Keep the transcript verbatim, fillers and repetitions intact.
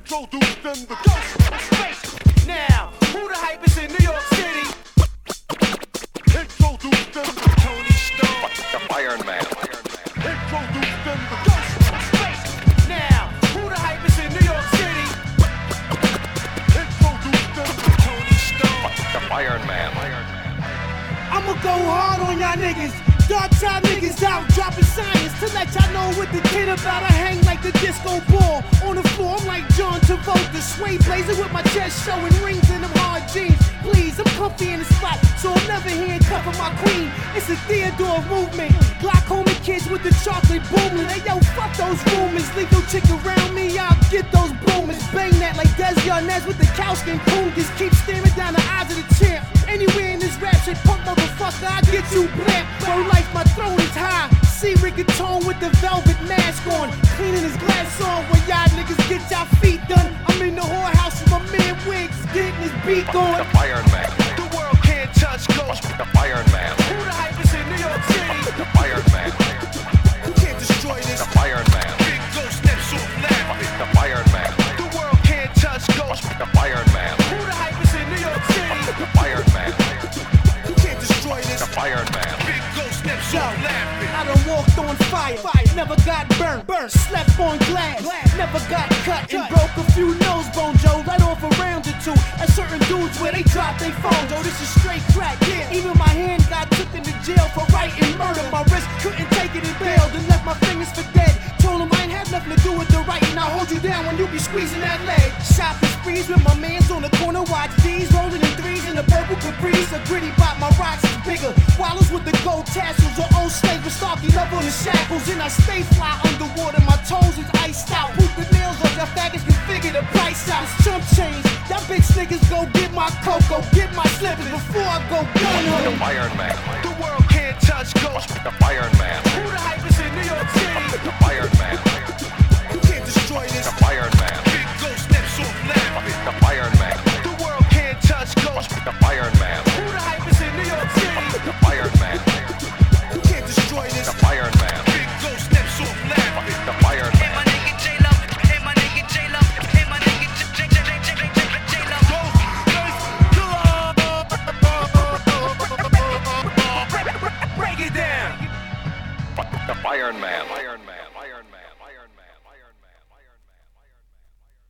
Introduce them to Ghost. Now, who the hype is in New York City? Introduce them to Tony Stone. The Iron Man. Introduce them to Ghost. Now, who the hype is in New York City? Introduce them to Tony Stone. The Iron Man. I'ma go hard on y'all niggas. Dark time niggas out dropping science to let y'all know what the kid about. I hang like the disco ball on the floor. I'm like John Travolta, sway blazing with my chest showing rings in them hard jeans. Please, I'm comfy in the spot, so I'm never handcuffing my queen. It's a Theodore movement. Glaucoma kids with the chocolate booming. Hey yo, fuck those rumors. Leave your chick around me, I'll get those boomers. Bang that like Des Yarnez with the cowskin cougars. Keep staring down the eyes of the champ. Anywhere in this rap shit, punk motherfucker, I get you blamp. Bro, like my throat is high. See Rigatone with the velvet mask on, cleaning his glass on. When y'all niggas get y'all feet done, I'm in the whorehouse with my man Wiggs, getting his beat on. The Iron Man. The world can't touch Ghost. The Iron Man. Who the hype is in New York City? The Iron Man. Who can't destroy this? The Iron Man. Big Ghost steps off laughing. The Iron Man. The world can't touch Ghost. The Iron Man. Who the hype is in New York City? The Iron Man. Who can't destroy this? The Iron Man. Big Ghost steps off laughing. I done walked on fire, fire, never got burnt, burnt, slept on glass, glass, never got cut, and broke a few nose bones, Joe, right off a round or two. At certain dudes where they drop they phone, Joe, this is straight crack, yeah. Even my hand got took into jail for writing murder. My wrist couldn't take it and bailed and left my fingers for dead. Told him I ain't had nothing to do with the writing. I'll hold you down when you be squeezing that leg. Shopping sprees with my mans on the corner, watch these rolling in threes in the purple Caprice. A gritty bot, my rocks is bigger. Wallows with the gold tassels, or old slave with Starkey love on the shackles. And I stay fly underwater, my toes is iced out. Poop the nails off, y'all faggots can figure the price out. It's chump change, y'all bitch niggas go get my cocoa, get my slippers before I go gun The hunting. Iron Man. The world can't touch Ghost. The Iron